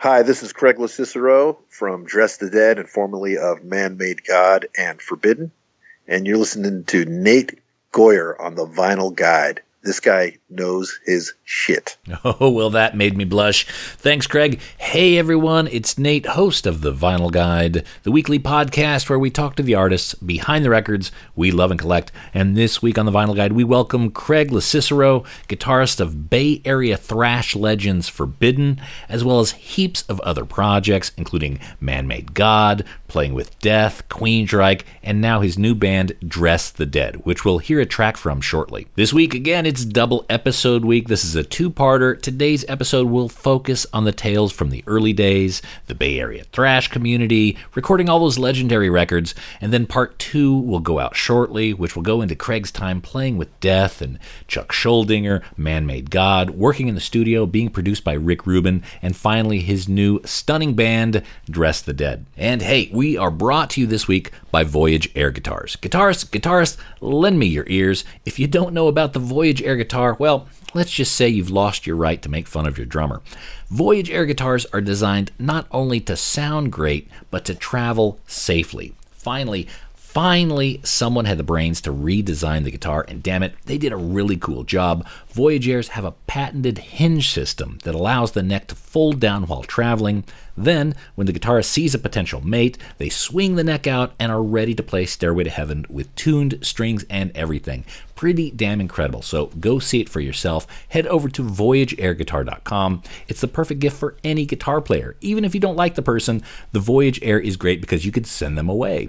Hi, this is Craig LaCicero from Dress the Dead and formerly of Man Made God and Forbidden. And you're listening to Nate Goyer on the Vinyl Guide. This guy knows his shit. Oh, well, that made me blush. Thanks, Craig. Hey, everyone. It's Nate, host of The Vinyl Guide, the weekly podcast where we talk to the artists behind the records we love and collect. And this week on The Vinyl Guide, we welcome Craig LaCicero, guitarist of Bay Area thrash legends Forbidden, as well as heaps of other projects, including Man Made God, Playing with Death, Queensryche, and now his new band, Dress the Dead, which we'll hear a track from shortly. This week, again, it's double episode week. This is a two-parter. Today's episode will focus on the tales from the early days, the Bay Area thrash community, recording all those legendary records, and then part two will go out shortly, which will go into Craig's time playing with Death and Chuck Schuldiner, Man Made God, working in the studio, being produced by Rick Rubin, and finally his new stunning band, Dress the Dead. And hey, we are brought to you this week by Voyage Air Guitars. Guitarists, lend me your ears. If you don't know about the Voyage Air guitar, well, let's just say you've lost your right to make fun of your drummer. Voyage Air guitars are designed not only to sound great, but to travel safely. Finally, someone had the brains to redesign the guitar, and damn it, they did a really cool job. Voyage Airs have a patented hinge system that allows the neck to fold down while traveling. Then, when the guitarist sees a potential mate, they swing the neck out and are ready to play Stairway to Heaven with tuned strings and everything. Pretty damn incredible, so go see it for yourself. Head over to VoyageAirGuitar.com. It's the perfect gift for any guitar player. Even if you don't like the person, the Voyage Air is great because you could send them away.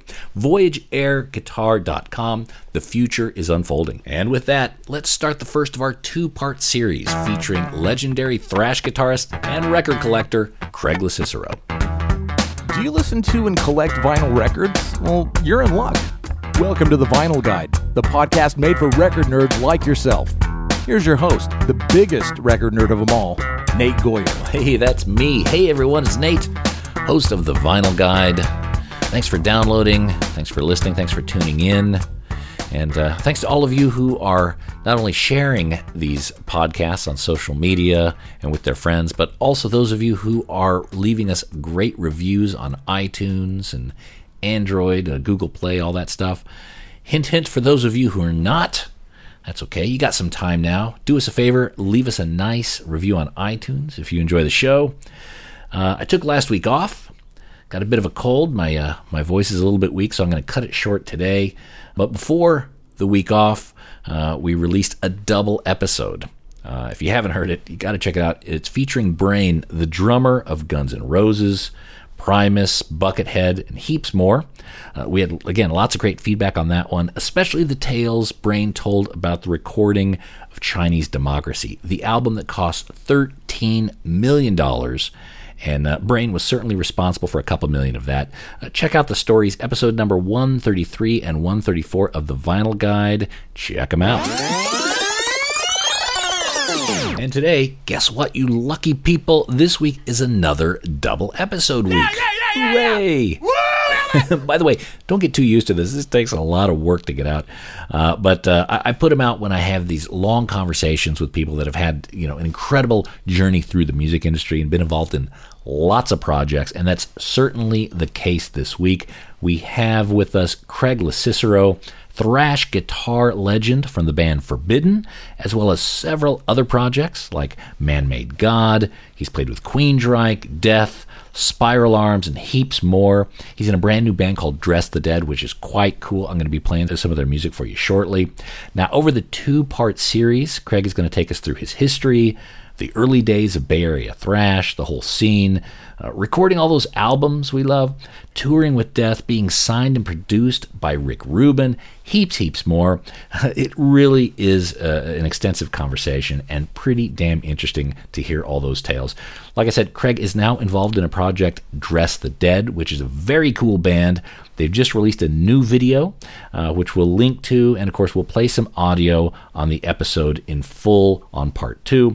VoyageAirGuitar.com. The future is unfolding. And with that, let's start the first of our two-part series featuring legendary thrash guitarist and record collector Craig LaCicero. Do you listen to and collect vinyl records? Well, you're in luck. Welcome to The Vinyl Guide, the podcast made for record nerds like yourself. Here's your host, the biggest record nerd of them all, Nate Goyer. Hey, that's me. Hey, everyone, it's Nate, host of The Vinyl Guide. Thanks for downloading. Thanks for listening. Thanks for tuning in. And thanks to all of you who are not only sharing these podcasts on social media and with their friends, but also those of you who are leaving us great reviews on iTunes and Android, Google Play, all that stuff. Hint, hint, for those of you who are not, that's okay. You got some time now. Do us a favor. Leave us a nice review on iTunes if you enjoy the show. I took last week off. Got a bit of a cold. My voice is a little bit weak, so I'm going to cut it short today. But before the week off, we released a double episode. If you haven't heard it, you got to check it out. It's featuring Brain, the drummer of Guns N' Roses, Primus, Buckethead, and heaps more. We had, again, lots of great feedback on that one, especially the tales Brain told about the recording of Chinese Democracy, the album that cost $13 million. And Brain was certainly responsible for a couple million of that. Check out the stories, episode number 133 and 134 of The Vinyl Guide. Check them out. And today, guess what, you lucky people? This week is another double episode week. Hooray! By the way, don't get too used to this. This takes a lot of work to get out. But I put them out when I have these long conversations with people that have had, an incredible journey through the music industry and been involved in lots of projects. And that's certainly the case this week. We have with us Craig LaCicero, thrash guitar legend from the band Forbidden, as well as several other projects like Man Made God. He's played with Queensryche, Death, Spiral Arms, and heaps more. He's in a brand new band called Dress the Dead, which is quite cool. I'm going to be playing some of their music for you shortly. Now, over the two-part series, Craig is going to take us through his history, the early days of Bay Area thrash, the whole scene, recording all those albums we love, touring with Death, being signed and produced by Rick Rubin, heaps more. It really is an extensive conversation and pretty damn interesting to hear all those tales. Like I said, Craig is now involved in a project, Dress the Dead, which is a very cool band. They've just released a new video, which we'll link to, and of course we'll play some audio on the episode in full on part 2.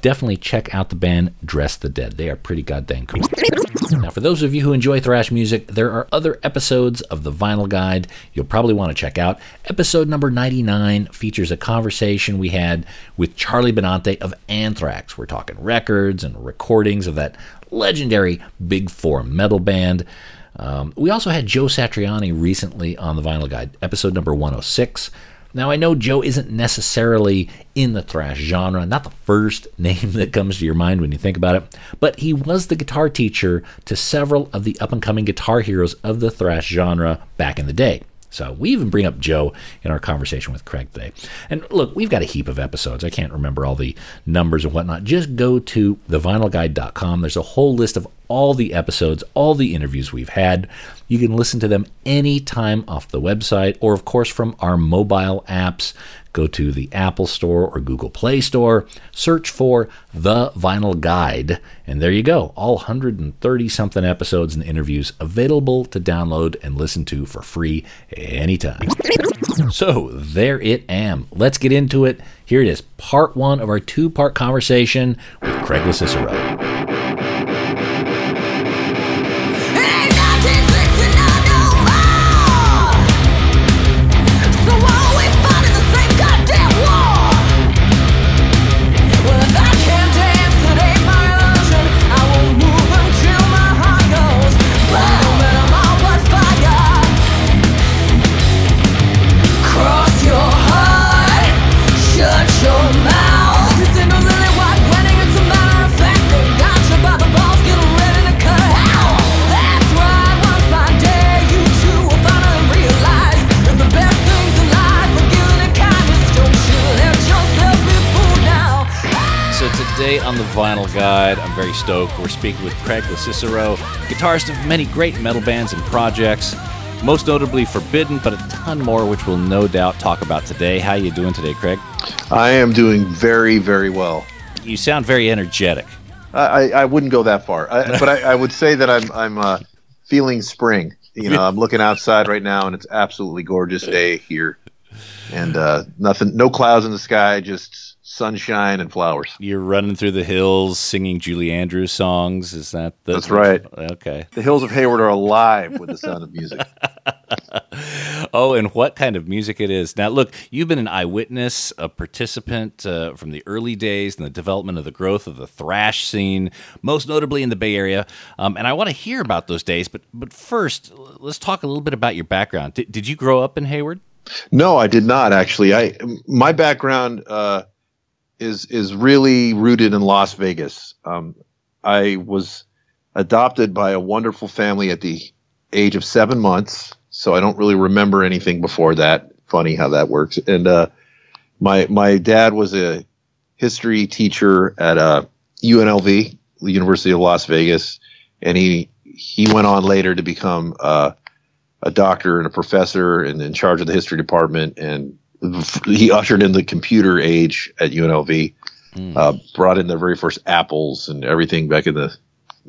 definitely check out the band Dress the Dead. They are pretty goddamn cool. Now, for those of you who enjoy thrash music, there are other episodes of the Vinyl Guide you'll probably want to check out. Episode number 99 features a conversation we had with Charlie Benante of Anthrax. We're talking records and recordings of that legendary Big Four metal band. We also had Joe Satriani recently on the Vinyl Guide, episode number 106. Now, I know Joe isn't necessarily in the thrash genre, not the first name that comes to your mind when you think about it, but he was the guitar teacher to several of the up-and-coming guitar heroes of the thrash genre back in the day. So we even bring up Joe in our conversation with Craig today. And look, we've got a heap of episodes. I can't remember all the numbers and whatnot. Just go to thevinylguide.com. There's a whole list of all the episodes, all the interviews we've had. You can listen to them anytime off the website or, of course, from our mobile apps. Go to the Apple Store or Google Play Store, search for The Vinyl Guide, and there you go. All 130-something episodes and interviews available to download and listen to for free anytime. So, there it am. Let's get into it. Here it is, part one of our two-part conversation with Craig LoCicero. Today on the Vinyl Guide, I'm very stoked. We're speaking with Craig LoCicero, guitarist of many great metal bands and projects, most notably Forbidden, but a ton more, which we'll no doubt talk about today. How you doing today, Craig? I am doing very, very well. You sound very energetic. I wouldn't go that far, but I would say that I'm feeling spring. You know, I'm looking outside right now, and it's absolutely gorgeous day here, and no clouds in the sky, just sunshine and flowers. You're running through the hills singing Julie Andrews songs. Is that That's right. Okay. The hills of Hayward are alive with the sound of music. Oh, and what kind of music it is. Now, look, you've been an eyewitness, a participant from the early days in the development of the growth of the thrash scene, most notably in the Bay Area. And I want to hear about those days. But first, let's talk a little bit about your background. Did you grow up in Hayward? No, I did not, actually. My background is really rooted in Las Vegas. I was adopted by a wonderful family at the age of 7 months, so I don't really remember anything before that. Funny how that works. And my dad was a history teacher at UNLV, the University of Las Vegas, and he went on later to become a doctor and a professor and in charge of the history department, and he ushered in the computer age at UNLV, brought in the very first Apples and everything back in the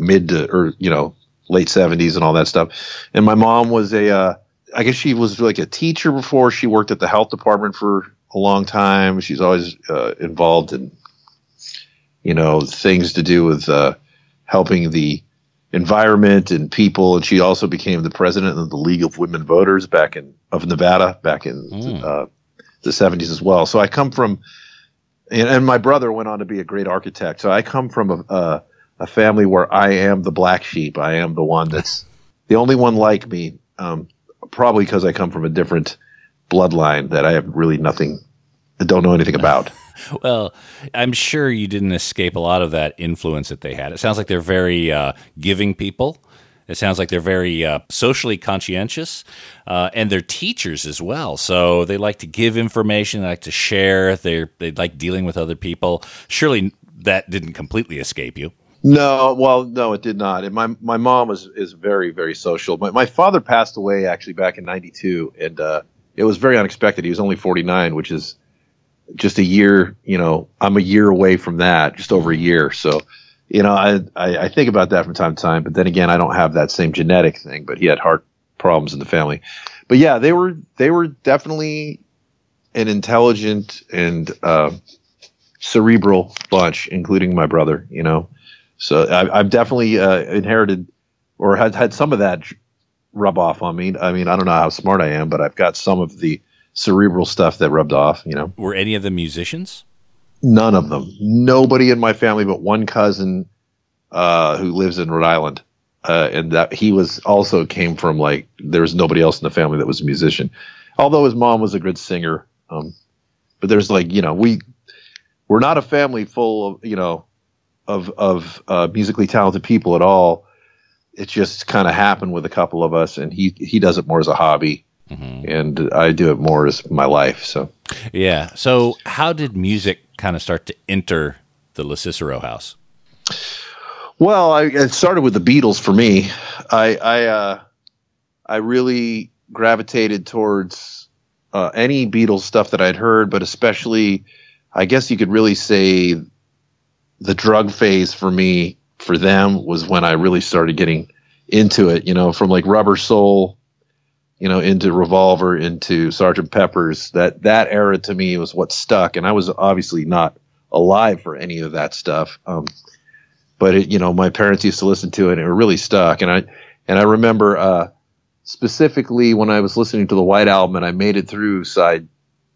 late 70s and all that stuff. And my mom was I guess she was like a teacher before. She worked at the health department for a long time. She's always involved in, things to do with helping the environment and people. And she also became the president of the League of Women Voters of Nevada back in the 70s as well. So I come from, and my brother went on to be a great architect. So I come from a family where I am the black sheep. I am the one that's the only one like me, probably because I come from a different bloodline that I have really don't know anything about. Well, I'm sure you didn't escape a lot of that influence that they had. It sounds like they're very giving people. It sounds like they're very socially conscientious, and they're teachers as well. So they like to give information, they like to share, they like dealing with other people. Surely that didn't completely escape you. No, it did not. And my mom is very, very social. My father passed away actually back in 92, and it was very unexpected. He was only 49, which is just a year. I'm a year away from that, just over a year. So. I think about that from time to time, but then again, I don't have that same genetic thing, but he had heart problems in the family. But yeah, they were definitely an intelligent and cerebral bunch, including my brother, you know. So I've definitely inherited or had some of that rub off on me. I mean, I don't know how smart I am, but I've got some of the cerebral stuff that rubbed off, you know. Were any of them musicians? None of them. Nobody in my family but one cousin who lives in Rhode Island. And that he was also came from like, there was nobody else in the family that was a musician. Although his mom was a good singer. But there's like, you know, we're not a family full of, you know, of musically talented people at all. It just kind of happened with a couple of us, and he does it more as a hobby, and I do it more as my life. So, yeah. So, how did music kind of start to enter the LoCicero house? Well, it started with the Beatles for me. I really gravitated towards any Beatles stuff that I'd heard, but especially, I guess you could really say, the drug phase for me, for them, was when I really started getting into it, you know, from like Rubber Soul, you know, into Revolver, into Sgt. Pepper's. That era to me was what stuck, and I was obviously not alive for any of that stuff. But it, you know, my parents used to listen to it, and it really stuck. And I remember specifically when I was listening to the White Album, and I made it through side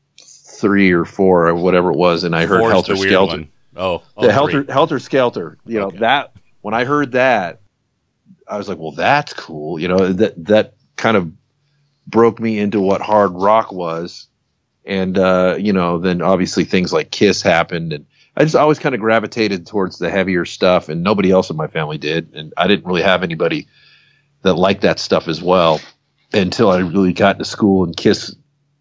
3 or 4 or whatever it was, and I heard Helter Skelter. Helter Skelter. You know, that when I heard that, I was like, well, that's cool. You know, that kind of broke me into what hard rock was. And, you know, then obviously things like Kiss happened, and I just always kind of gravitated towards the heavier stuff, and nobody else in my family did. And I didn't really have anybody that liked that stuff as well until I really got into school, and Kiss,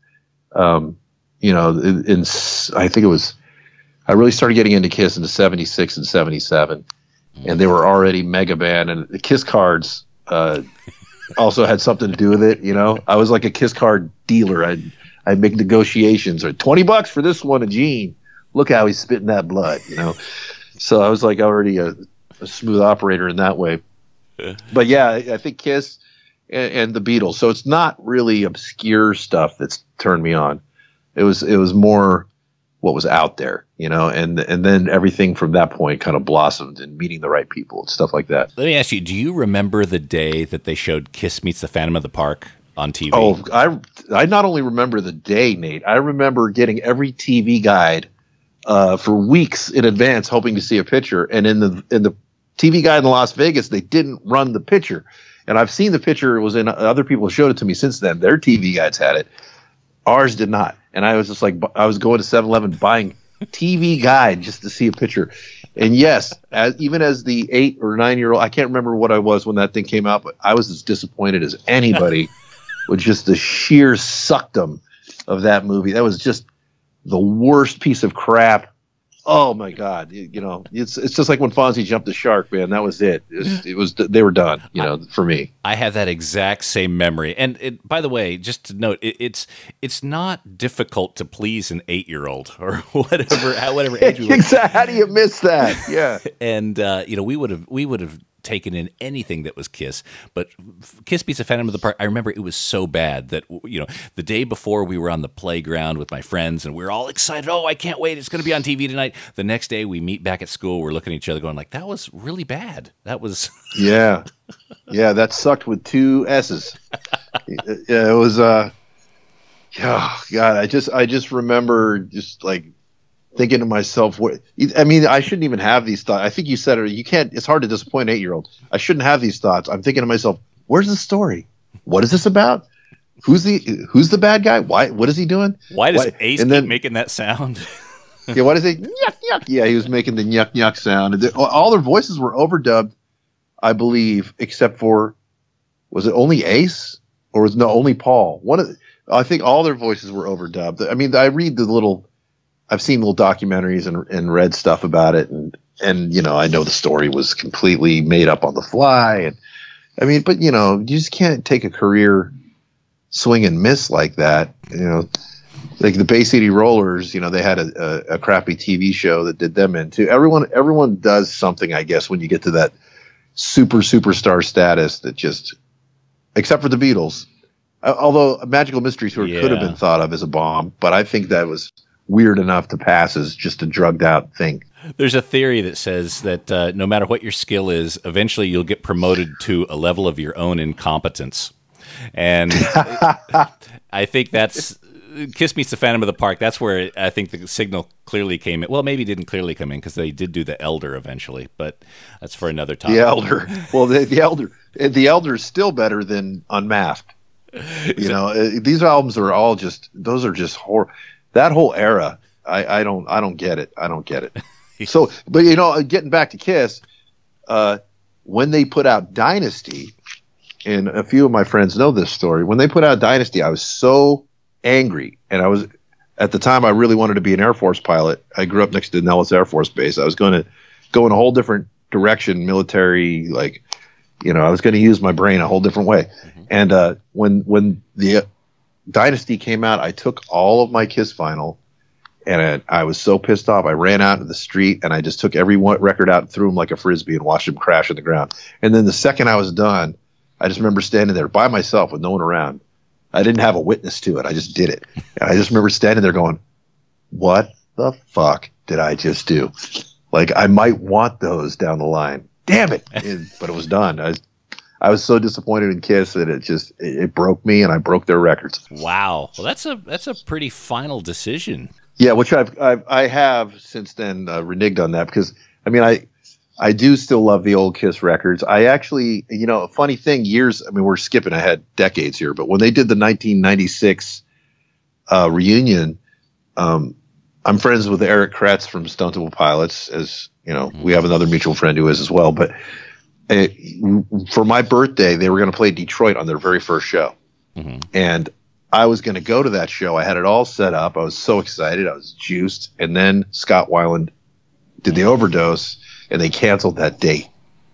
you know, I think it was, I really started getting into Kiss in the 76 and 77, and they were already mega band, and the Kiss cards also had something to do with it. You know, I was like a Kiss card dealer. I'd make negotiations, or $20 for this one, a Gene. Look how he's spitting that blood, you know. So I was like already a smooth operator in that way. But yeah, I think Kiss and the Beatles. So it's not really obscure stuff that's turned me on. It was more what was out there, you know, and then everything from that point kind of blossomed in meeting the right people and stuff like that. Let me ask you, do you remember the day that they showed Kiss Meets the Phantom of the Park on TV? Oh, I not only remember the day, Nate, I remember getting every TV guide for weeks in advance, hoping to see a picture. And in the TV guide in Las Vegas, they didn't run the picture. And I've seen the picture. It was in other people showed it to me since then. Their TV guides had it. Ours did not. And I was just like, I was going to 7-Eleven buying TV guide just to see a picture. And yes, even as the 8 or 9-year-old, I can't remember what I was when that thing came out, but I was as disappointed as anybody with just the sheer suckdom of that movie. That was just the worst piece of crap. Oh my God. You know, it's just like when Fonzie jumped the shark, man. That was it. They were done, you know, for me. I have that exact same memory. And by the way, just to note, it's not difficult to please an 8-year-old or whatever age we were. Exactly. How do you miss that? Yeah. And, you know, we would have taken in anything that was Kiss, but Kiss Meets the Phantom of the Park, I remember it was so bad that, you know, the day before we were on the playground with my friends and we were all excited. Oh, I can't wait. It's going to be on TV tonight. The next day we meet back at school. We're looking at each other going like, that was really bad. That was. Yeah. Yeah. That sucked with 2 S's. Yeah. It was, oh God, I just remember just like thinking to myself, I mean, I shouldn't even have these thoughts. I think you said it. You can't. It's hard to disappoint an 8-year-old. I shouldn't have these thoughts. I'm thinking to myself, where's the story? What is this about? Who's the bad guy? Why? What is he doing? Why does Ace keep making that sound? Yeah, why does he nyuk nyuk? Yeah, he was making the nyuk nyuk sound. And all their voices were overdubbed, I believe, except for, was it only Ace or was no only Paul? I think all their voices were overdubbed. I mean, I've seen little documentaries and read stuff about it, and you know, I know the story was completely made up on the fly, and I mean, but you know, you just can't take a career swing and miss like that. You know, like the Bay City Rollers, you know, they had a crappy TV show that did them in too. Everyone does something, I guess, when you get to that superstar status that just, except for the Beatles, although Magical Mystery Tour could have been thought of as a bomb, but I think that was weird enough to pass as just a drugged out thing. There's a theory that says that no matter what your skill is, eventually you'll get promoted to a level of your own incompetence. And I think that's Kiss Meets the Phantom of the Park. That's where I think the signal clearly came in. Well, maybe it didn't clearly come in because they did do the Elder eventually, but that's for another time. The Elder. Well, the Elder is still better than Unmasked. You know, these albums are all just, those are just horror. That whole era, I don't get it. I don't get it. So, but you know, getting back to Kiss, when they put out Dynasty, and a few of my friends know this story, when they put out Dynasty, I was so angry. And I was, at the time, I really wanted to be an Air Force pilot. I grew up next to Nellis Air Force Base. I was going to go in a whole different direction, military, like, you know, I was going to use my brain a whole different way. Mm-hmm. And when the Dynasty came out, I took all of my Kiss vinyl, and I was so pissed off. I ran out into the street, and I just took every record out and threw them like a Frisbee and watched them crash on the ground. And then the second I was done, I just remember standing there by myself with no one around. I didn't have a witness to it. I just did it. And I just remember standing there going, what the fuck did I just do? Like, I might want those down the line. Damn it. But it was done. I was so disappointed in Kiss that it broke me, and I broke their records. Wow. Well, that's a pretty final decision. Yeah, which I have since then reneged on that, because, I mean, I do still love the old Kiss records. I actually, you know, a funny thing, we're skipping ahead decades here, but when they did the 1996 reunion, I'm friends with Eric Kretz from Stone Temple Pilots, as you know, we have another mutual friend who is as well. But for my birthday, they were going to play Detroit on their very first show. Mm-hmm. And I was going to go to that show. I had it all set up. I was so excited. I was juiced. And then Scott Weiland did the overdose, and they canceled that date.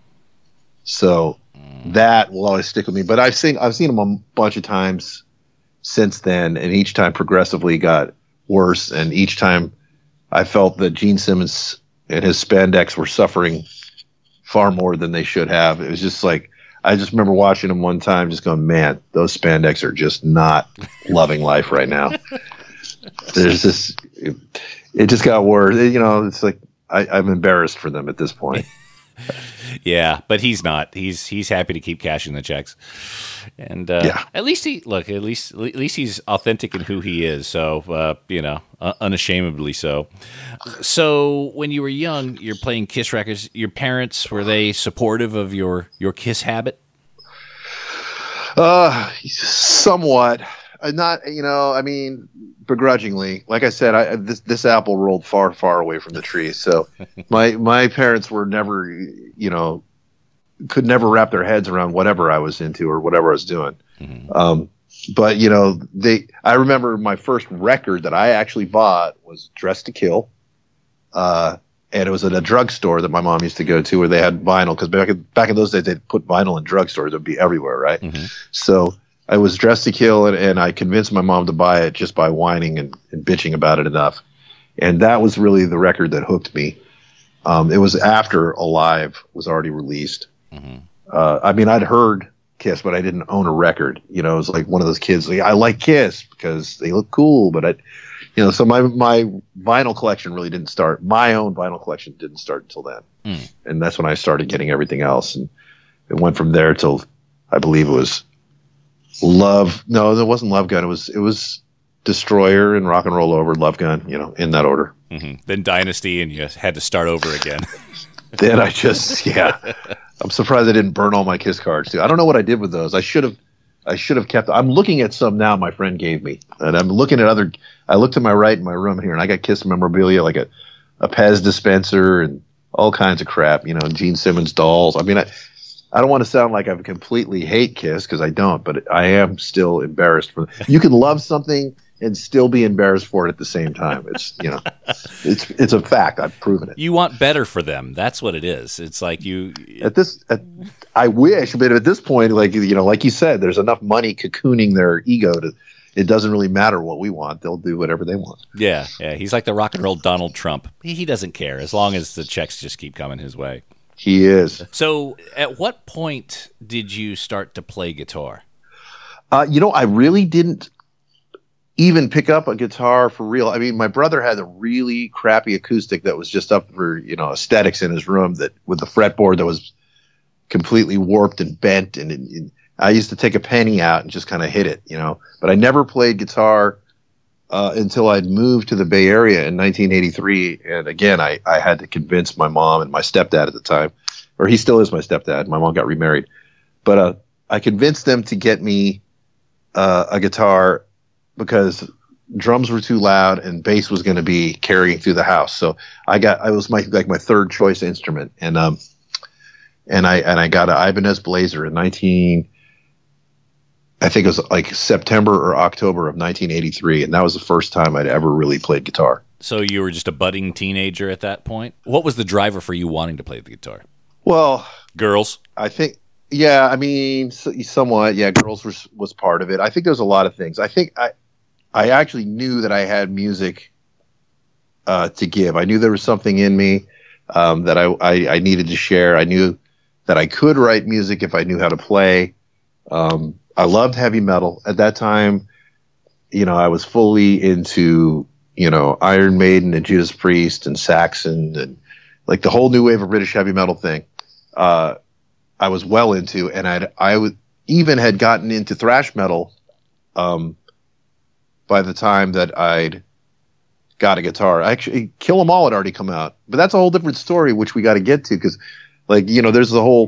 So that will always stick with me. But I've seen them a bunch of times since then, and each time progressively got worse. And each time I felt that Gene Simmons and his spandex were suffering far more than they should have. It was just like, I just remember watching them one time just going, man, those spandex are just not loving life right now. There's this, it just got worse. You know, it's like, I'm embarrassed for them at this point. Yeah, but he's not. He's happy to keep cashing the checks, and at least he's authentic in who he is. So you know, unashamedly so. So when you were young, you're playing Kiss records. Your parents, were they supportive of your Kiss habit? Somewhat. Not, you know, I mean, begrudgingly. Like I said, this apple rolled far, far away from the tree. So my parents were never, you know, could never wrap their heads around whatever I was into or whatever I was doing. Mm-hmm. But, you know, I remember my first record that I actually bought was Dressed to Kill. And it was at a drugstore that my mom used to go to where they had vinyl. Because back in those days, they'd put vinyl in drugstores. It would be everywhere, right? Mm-hmm. So I was Dressed to Kill, and I convinced my mom to buy it just by whining and bitching about it enough. And that was really the record that hooked me. It was after Alive was already released. Mm-hmm. I mean, I'd heard Kiss, but I didn't own a record. You know, it was like one of those kids, like, I like Kiss because they look cool, but so my vinyl collection really didn't start. My own vinyl collection didn't start until then. Mm. And that's when I started getting everything else. And it went from there till, I believe it was Love. No, it wasn't Love Gun. It was Destroyer and Rock and Roll Over, Love Gun, you know, in that order. Mm-hmm. Then Dynasty, and you had to start over again. Then I'm surprised I didn't burn all my Kiss cards too. I don't know what I did with those. I should have kept. I'm looking at some now my friend gave me, and I'm looking at other. I looked to my right in my room here, and I got Kiss memorabilia, like a Pez dispenser and all kinds of crap, you know, Gene Simmons dolls. I mean, I don't want to sound like I completely hate Kiss, because I don't, but I am still embarrassed for them. You can love something and still be embarrassed for it at the same time. It's, you know, it's a fact. I've proven it. You want better for them. That's what it is. It's like I wish, but at this point, like, you know, like you said, there's enough money cocooning their ego it doesn't really matter what we want. They'll do whatever they want. Yeah. He's like the rock and roll Donald Trump. He doesn't care as long as the checks just keep coming his way. He is. So at what point did you start to play guitar? You know, I really didn't. even pick up a guitar for real. I mean, my brother had a really crappy acoustic that was just up for, aesthetics in his room, that with the fretboard that was completely warped and bent. And I used to take a penny out and just kind of hit it, but I never played guitar until I'd moved to the Bay Area in 1983. And again, I had to convince my mom and my stepdad at the time, or he still is my stepdad. My mom got remarried, but I convinced them to get me a guitar because drums were too loud and bass was going to be carrying through the house. So I was my third choice instrument. And I got an Ibanez Blazer in I think it was like September or October of 1983. And that was the first time I'd ever really played guitar. So you were just a budding teenager at that point? What was the driver for you wanting to play the guitar? Well, girls? I think, yeah, I mean, somewhat. Yeah, girls was part of it. I think there's a lot of things. I think I actually knew that I had music to give. I knew there was something in me that I needed to share. I knew that I could write music if I knew how to play. I loved heavy metal. At that time, I was fully into, Iron Maiden and Judas Priest and Saxon and like the whole new wave of British heavy metal thing. I was well into, and I even had gotten into thrash metal by the time that I'd got a guitar. Actually, Kill 'Em All had already come out, but that's a whole different story, which we got to get to, because, there's the whole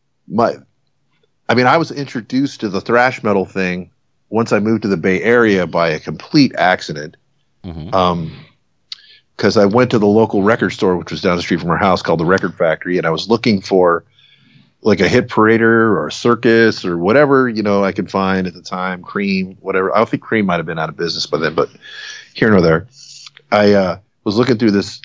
I was introduced to the thrash metal thing once I moved to the Bay Area by a complete accident. Mm-hmm. Because I went to the local record store, which was down the street from our house, called the Record Factory, and I was looking for like a Hit Parader or a Circus or whatever, I could find at the time, Cream, whatever. I don't think Cream might have been out of business by then, but here nor there. I was looking through this,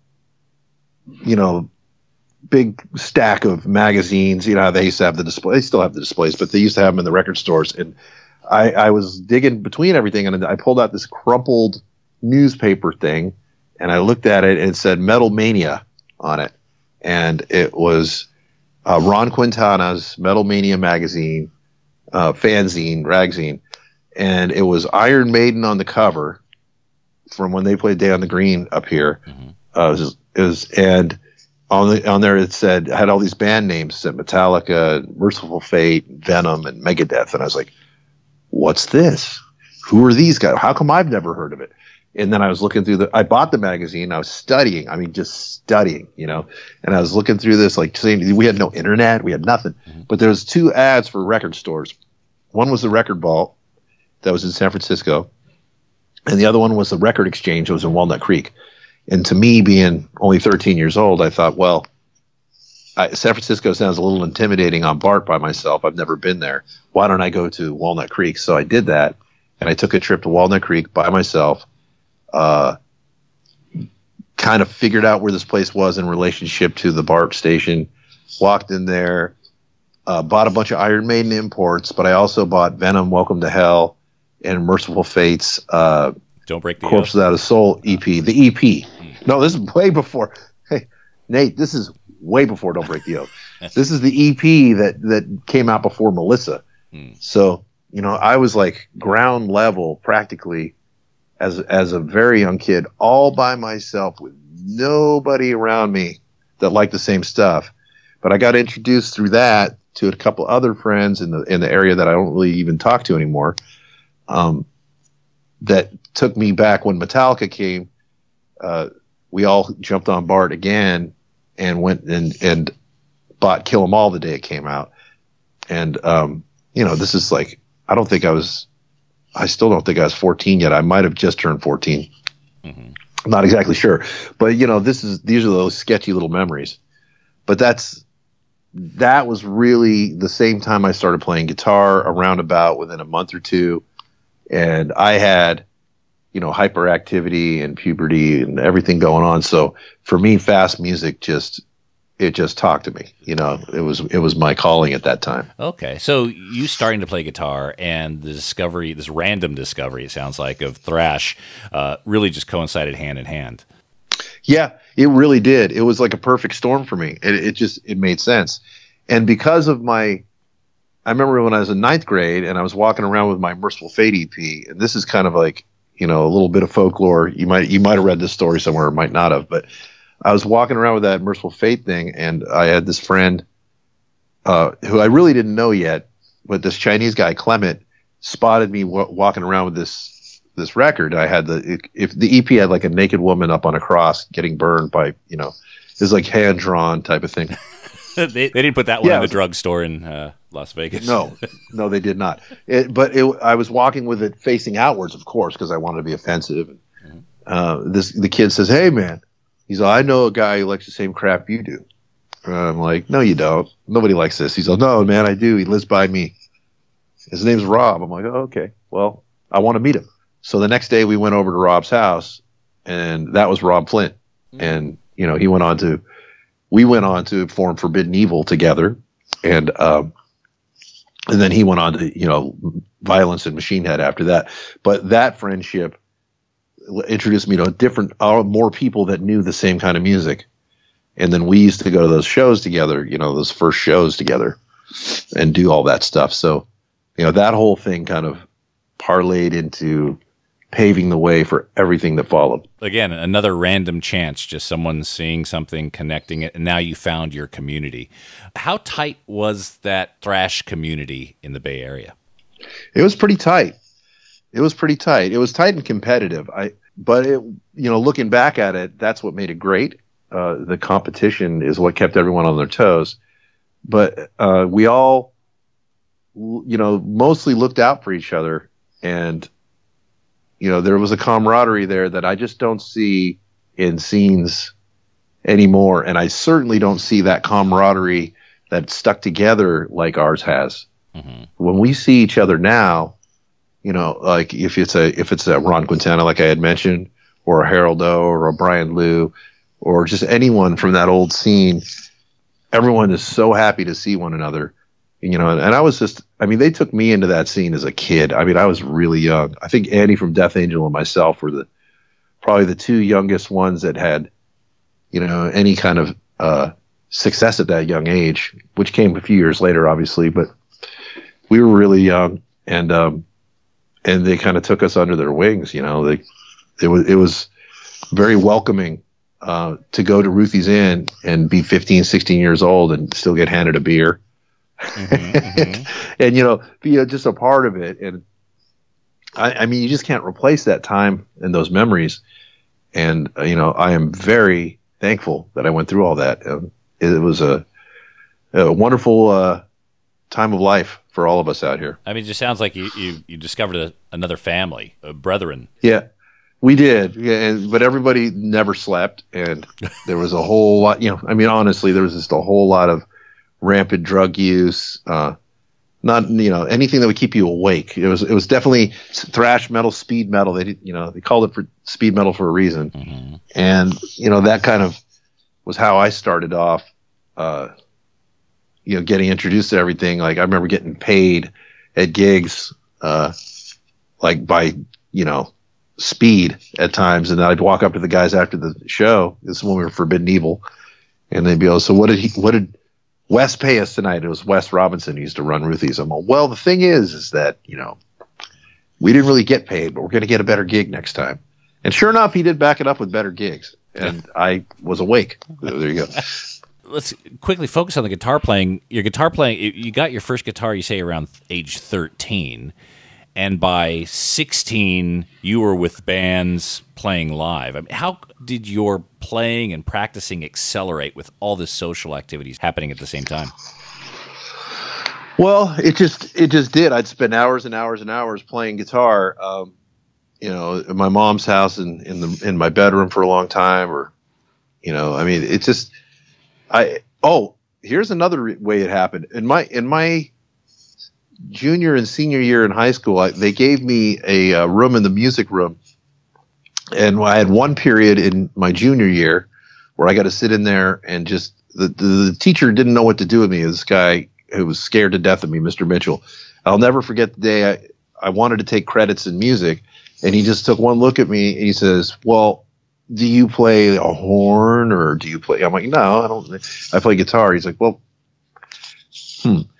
big stack of magazines. How they used to have the display. They still have the displays, but they used to have them in the record stores. And I was digging between everything, and I pulled out this crumpled newspaper thing, and I looked at it, and it said Metal Mania on it. And it was Ron Quintana's Metal Mania magazine, fanzine, ragzine. And it was Iron Maiden on the cover from when they played Day on the Green up here. Mm-hmm. And on there it had all these band names. It said Metallica, Merciful Fate, Venom, and Megadeth. And I was like, what's this? Who are these guys? How come I've never heard of it? And then I was looking through I bought the magazine. I was studying. just studying, and I was looking through this, we had no internet. We had nothing. Mm-hmm. But there was 2 ads for record stores. One was the Record Vault that was in San Francisco. And the other one was the Record Exchange that was in Walnut Creek. And to me, being only 13 years old, I thought, well, San Francisco sounds a little intimidating on BART by myself. I've never been there. Why don't I go to Walnut Creek? So I did that. And I took a trip to Walnut Creek by myself. Kind of figured out where this place was in relationship to the BART station, walked in there, bought a bunch of Iron Maiden imports, but I also bought Venom, Welcome to Hell, and Merciful Fate's Don't Break the Corpse Without a Soul EP. The EP. No, this is way before. Hey, Nate, this is way before Don't Break the Oath. This is the EP that came out before Melissa. So, I was like ground level practically as a very young kid, all by myself with nobody around me that liked the same stuff. But I got introduced through that to a couple other friends in the area that I don't really even talk to anymore. That took me back when Metallica came. We all jumped on BART again and went and bought Kill 'Em All the day it came out. And this is like, I still don't think I was 14 yet. I might have just turned 14. Mm-hmm. I'm not exactly sure, but these are those sketchy little memories. But that was really the same time I started playing guitar, around about within a month or two. And I had, hyperactivity and puberty and everything going on. So for me, fast music just talked to me. It was my calling at that time. Okay. So you starting to play guitar and the discovery, this random discovery, it sounds like, of thrash, really just coincided hand in hand. Yeah, it really did. It was like a perfect storm for me. It made sense. And because of my I remember when I was in ninth grade and I was walking around with my Merciful Fate EP, and this is kind of like, a little bit of folklore. You might have read this story somewhere, or might not have, but I was walking around with that Merciful Fate thing, and I had this friend who I really didn't know yet, but this Chinese guy, Clement, spotted me walking around with this record. I had the EP had like a naked woman up on a cross getting burned by, it was like hand drawn type of thing. they didn't put that one in the drugstore in Las Vegas. No, they did not. I was walking with it facing outwards, of course, because I wanted to be offensive. The kid says, "Hey, man," he's like, "I know a guy who likes the same crap you do." And I'm like, "No, you don't. Nobody likes this." He's like, "No, man, I do. He lives by me. His name's Rob." I'm like, "Oh, okay. Well, I want to meet him." So the next day we went over to Rob's house, and that was Rob Flint. And, we went on to form Forbidden Evil together. And then he went on to, Violence and Machine Head after that. But that friendship introduced me to more people that knew the same kind of music. And then we used to go to those shows together, those first shows together and do all that stuff. So, that whole thing kind of parlayed into paving the way for everything that followed. Again, another random chance, just someone seeing something, connecting it, and now you found your community. How tight was that thrash community in the Bay Area? It was pretty tight. It was tight and competitive. But looking back at it, that's what made it great. The competition is what kept everyone on their toes. But we all, mostly looked out for each other, and there was a camaraderie there that I just don't see in scenes anymore. And I certainly don't see that camaraderie that stuck together like ours has. Mm-hmm. When we see each other now, like if it's a Ron Quintana, like I had mentioned, or a Harold O, or a Brian Liu, or just anyone from that old scene, everyone is so happy to see one another. And I was they took me into that scene as a kid. I was really young. I think Andy from Death Angel and myself were probably the two youngest ones that had, any kind of success at that young age, which came a few years later, obviously. But we were really young, and they kind of took us under their wings. It was very welcoming to go to Ruthie's Inn and be 15, 16 years old and still get handed a beer. And be just a part of it. And you just can't replace that time and those memories. And I am very thankful that I went through all that. It was a wonderful time of life for all of us out here. It just sounds like you discovered another family, a brethren. Yeah, we did. Yeah, but everybody never slept, and there was a whole lot. Honestly, there was just a whole lot of rampant drug use, not anything that would keep you awake. It was definitely thrash metal, speed metal. They called it for speed metal for a reason, mm-hmm. And that kind of was how I started off. Getting introduced to everything. Like I remember getting paid at gigs, like by speed at times, and I'd walk up to the guys after the show. This is when we were Forbidden Evil, and they'd be like, "So what did Wes pay us tonight?" It was Wes Robinson who used to run Ruthie's. I'm like, well, the thing is that, we didn't really get paid, but we're going to get a better gig next time. And sure enough, he did back it up with better gigs. And I was awake. There you go. Let's quickly focus on the guitar playing. Your guitar playing, you got your first guitar, you say, around age 13. And by 16, you were with bands playing live. How did your playing and practicing accelerate with all this social activities happening at the same time? Well, it just did. I'd spend hours and hours and hours playing guitar, at my mom's house in my bedroom for a long time, or, it's just, here's another way it happened. In my junior and senior year in high school, they gave me a room in the music room, and I had one period in my junior year where I got to sit in there and just the teacher didn't know what to do with me. This guy who was scared to death of me, Mr. Mitchell. I'll never forget the day I wanted to take credits in music, and he just took one look at me and he says, "Well, do you play a horn or do you play?" I'm like, "No, I don't. I play guitar." He's like, "Well,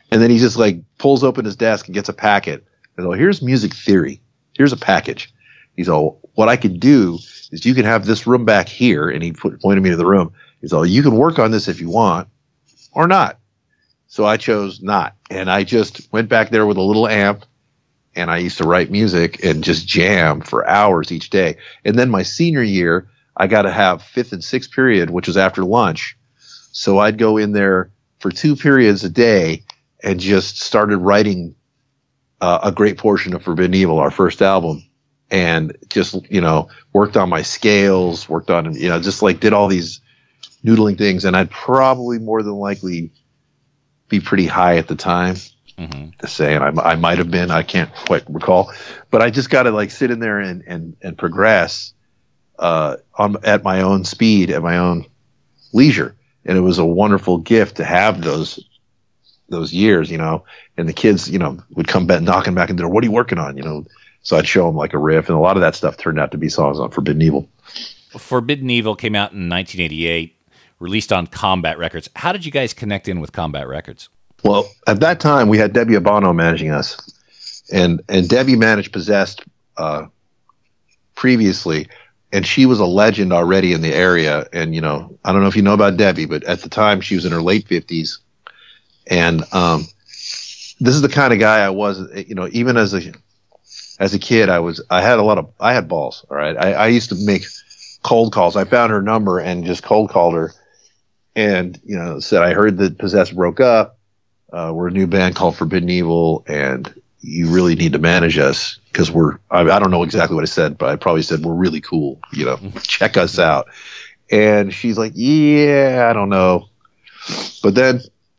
And then he just like pulls open his desk and gets a packet. And here's Music Theory. Here's a package. He's all, what I could do is you can have this room back here. And he pointed me to the room. He's all, you can work on this if you want or not. So I chose not. And I just went back there with a little amp, and I used to write music and just jam for hours each day. And then my senior year, I got to have 5th and 6th period, which was after lunch. So I'd go in there for 2 periods a day and just started writing a great portion of Forbidden Evil, our first album, and just, worked on my scales, worked on, just like did all these noodling things. And I'd probably more than likely be pretty high at the time. To say, and I might have been, I can't quite recall, but I just got to like sit in there and progress at my own speed, at my own leisure. And it was a wonderful gift to have those years, and the kids, would come back knocking back in the door. What are you working on? So I'd show them like a riff, and a lot of that stuff turned out to be songs on Forbidden Evil. Forbidden Evil came out in 1988, released on Combat Records. How did you guys connect in with Combat Records? Well, at that time, we had Debbie Abano managing us, and Debbie managed Possessed previously, and she was a legend already in the area. And, I don't know if you know about Debbie, but at the time, she was in her late 50s. And this is the kind of guy I was, even as a kid, I had balls, all right? I used to make cold calls. I found her number and just cold called her and, said, I heard that Possessed broke up. We're a new band called Forbidden Evil, and you really need to manage us because I don't know exactly what I said, but I probably said, we're really cool, check us out. And she's like, yeah, I don't know. But then,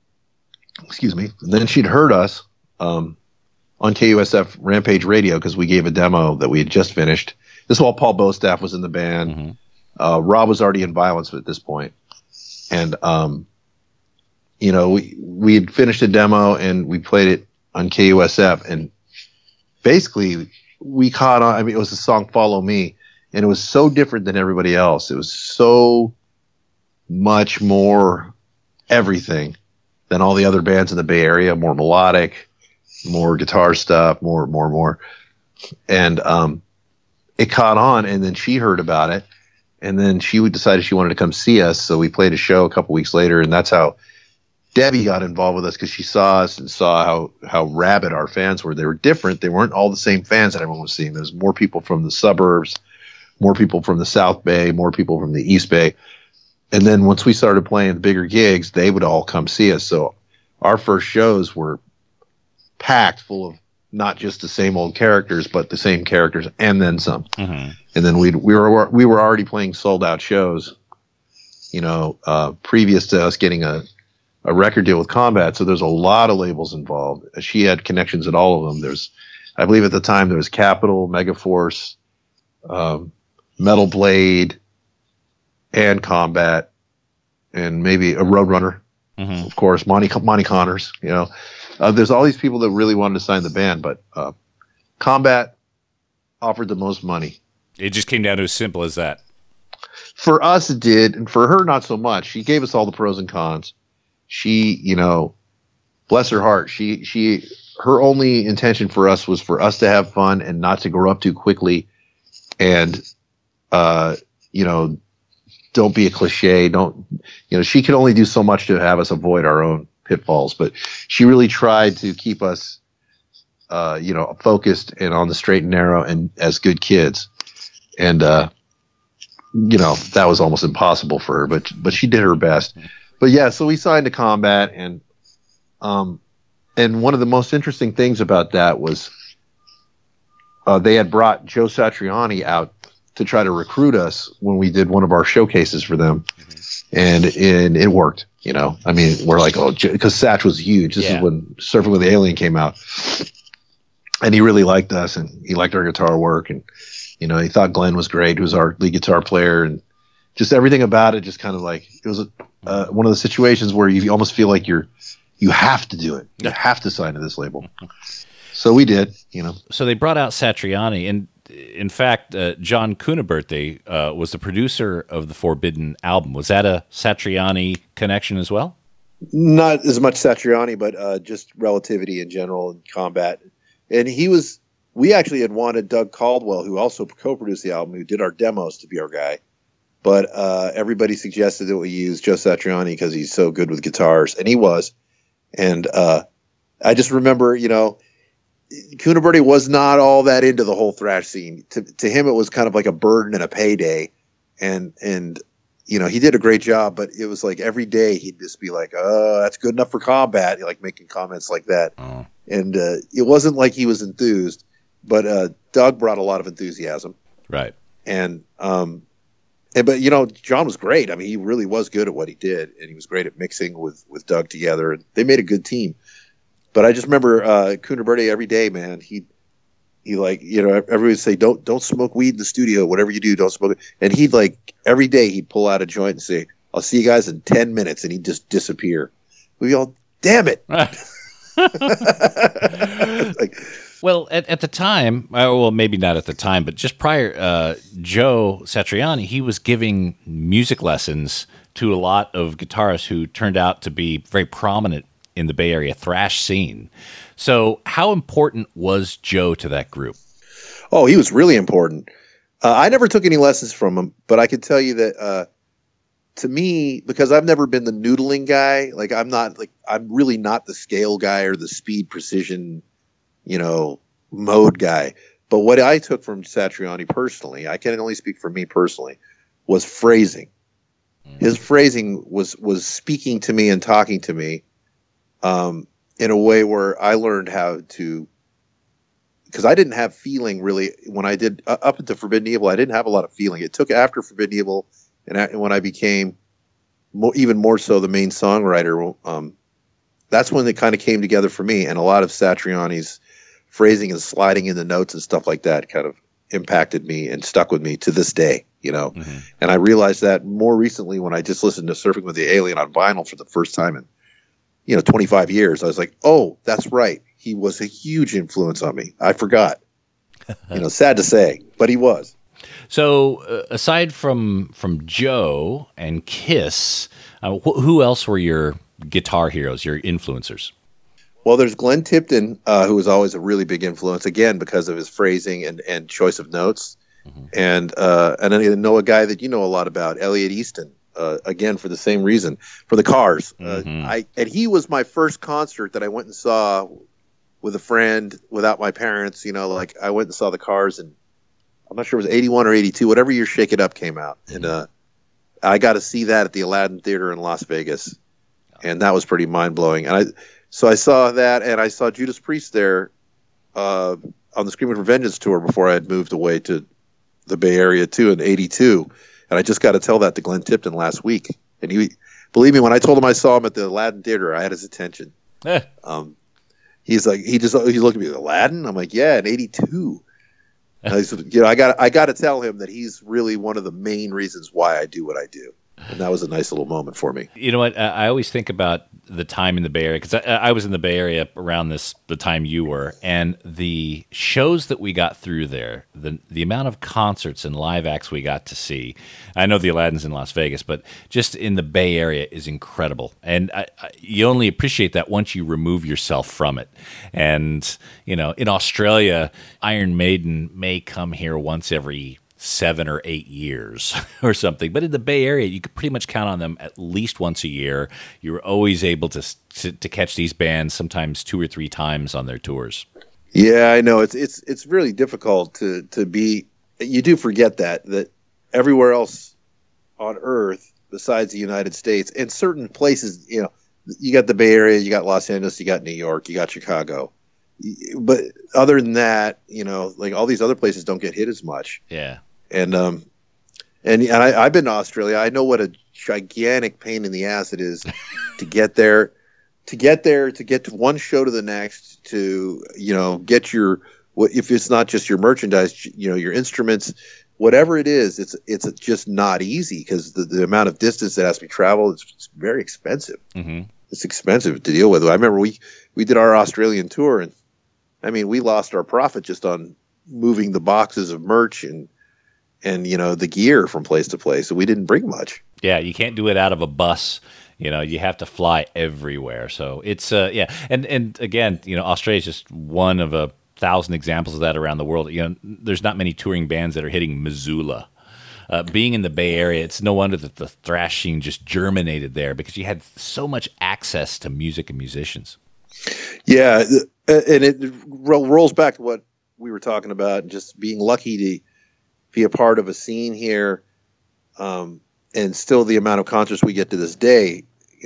then she'd heard us on KUSF Rampage Radio because we gave a demo that we had just finished. This is while Paul Bostaff was in the band. Rob was already in Violence at this point. And, we had finished a demo and we played it on KUSF, and basically we caught on. I mean, it was the song Follow Me, and it was so different than everybody else. It was so much more everything than all the other bands in the Bay Area, more melodic, more guitar stuff, more. And, it caught on, and then she heard about it, and then she decided she wanted to come see us. So we played a show a couple weeks later, and that's how Debbie got involved with us, because she saw us and saw how rabid our fans were. They were different. They weren't all the same fans that everyone was seeing. There's more people from the suburbs, more people from the South Bay, more people from the East Bay. And then once we started playing the bigger gigs, they would all come see us. So our first shows were packed full of not just the same old characters, but the same characters and then some. And then we were already playing sold out shows, previous to us getting a record deal with Combat. So there's a lot of labels involved. She had connections at all of them. I believe at the time there was Capitol, Megaforce, Metal Blade, and Combat, and maybe a Roadrunner, of course, Monty Connors, there's all these people that really wanted to sign the band, but Combat offered the most money. It just came down to as simple as that. For us, it did, and for her, not so much. She gave us all the pros and cons. She, bless her heart, her only intention for us was for us to have fun and not to grow up too quickly, and don't be a cliche. She could only do so much to have us avoid our own pitfalls, but she really tried to keep us, focused and on the straight and narrow and as good kids. And, that was almost impossible for her, but she did her best. But yeah, so we signed to Combat, and one of the most interesting things about that was, they had brought Joe Satriani out to try to recruit us when we did one of our showcases for them. And it worked, I mean, we're like, because Satch was huge. This is when Surfing with the Alien came out, and he really liked us, and he liked our guitar work, and, he thought Glenn was great, who was our lead guitar player, and just everything about it, just kind of like, it was one of the situations where you almost feel like you have to do it. You have to sign to this label. So we did, So they brought out Satriani, and in fact, John Cunaberte was the producer of the Forbidden album. Was that a Satriani connection as well? Not as much Satriani, but just Relativity in general and Combat. And we actually had wanted Doug Caldwell, who also co-produced the album, who did our demos, to be our guy. But everybody suggested that we use Joe Satriani because he's so good with guitars, and he was. And I just remember, Coonaberty was not all that into the whole thrash scene. To him, it was kind of like a burden and a payday. And he did a great job, but it was like every day he'd just be like, "Oh, that's good enough for Combat," like making comments like that. Oh. And it wasn't like he was enthused, but Doug brought a lot of enthusiasm. Right. And but John was great. I mean, he really was good at what he did, and he was great at mixing with Doug together, and they made a good team. But I just remember Coonaberty every day, man. He everybody would say, don't smoke weed in the studio. Whatever you do, don't smoke it. And he'd every day he'd pull out a joint and say, "I'll see you guys in 10 minutes," and he'd just disappear. We all, damn it. Well, at the time, well, maybe not at the time, but just prior, Joe Satriani, he was giving music lessons to a lot of guitarists who turned out to be very prominent in the Bay Area thrash scene. So how important was Joe to that group? Oh, he was really important. I never took any lessons from him, but I could tell you that to me, because I've never been the noodling guy, I'm really not the scale guy or the speed precision, mode guy. But what I took from Satriani personally, I can only speak for me personally, was phrasing. His phrasing was speaking to me and talking to me in a way where I learned how to, because I didn't have feeling really when I did up into Forbidden Evil. I didn't have a lot of feeling. It took after Forbidden Evil and when I became even more so the main songwriter, that's when it kind of came together for me. And a lot of Satriani's phrasing and sliding in the notes and stuff like that kind of impacted me and stuck with me to this day, Mm-hmm. And I realized that more recently when I just listened to Surfing with the Alien on vinyl for the first time in 25 years. I was like, oh, that's right. He was a huge influence on me. I forgot. Sad to say, but he was. So aside from Joe and Kiss, who else were your guitar heroes, your influencers? Well, there's Glenn Tipton, who was always a really big influence, again, because of his phrasing and choice of notes. Mm-hmm. And then I know a guy that you know a lot about, Elliot Easton. Again, for the same reason, for the Cars. Mm-hmm. And he was my first concert that I went and saw with a friend without my parents. I went and saw the Cars, and I'm not sure it was 81 or 82, whatever year Shake It Up came out. Mm-hmm. And I got to see that at the Aladdin Theater in Las Vegas, and that was pretty mind-blowing. And so I saw that, and I saw Judas Priest there on the Screaming for Vengeance tour before I had moved away to the Bay Area, too, in 82. And I just got to tell that to Glenn Tipton last week. And believe me, when I told him I saw him at the Aladdin Theater, I had his attention. He's like, he looked at me, Aladdin? I'm like, yeah, in 82. I said, I got to tell him that he's really one of the main reasons why I do what I do. And that was a nice little moment for me. You know what? I always think about the time in the Bay Area, because I was in the Bay Area around the time you were, and the shows that we got through there, the amount of concerts and live acts we got to see. I know the Aladdin's in Las Vegas, but just in the Bay Area is incredible. And you only appreciate that once you remove yourself from it. And, in Australia, Iron Maiden may come here once every 7 or 8 years or something. But in the Bay Area, you could pretty much count on them at least once a year. You were always able to catch these bands sometimes 2 or 3 times on their tours. Yeah, I know. It's really difficult to be. You do forget that everywhere else on Earth besides the United States and certain places, you got the Bay Area, you got Los Angeles, you got New York, you got Chicago. But other than that, all these other places don't get hit as much. Yeah. And I've been to Australia. I know what a gigantic pain in the ass it is to get there, to get to one show to the next, to get if it's not just your merchandise, your instruments, whatever it is. It's just not easy because the amount of distance that has to be traveled is very expensive. Mm-hmm. It's expensive to deal with. I remember we did our Australian tour, and we lost our profit just on moving the boxes of merch and the gear from place to place. So we didn't bring much. Yeah, you can't do it out of a bus. You have to fly everywhere. So it's and again, Australia is just one of 1,000 examples of that around the world. There's not many touring bands that are hitting Missoula. Being in the Bay Area, it's no wonder that the thrash scene just germinated there, because you had so much access to music and musicians. Yeah, and it rolls back to what we were talking about, and just being lucky to be a part of a scene here, and still the amount of concerts we get to this day.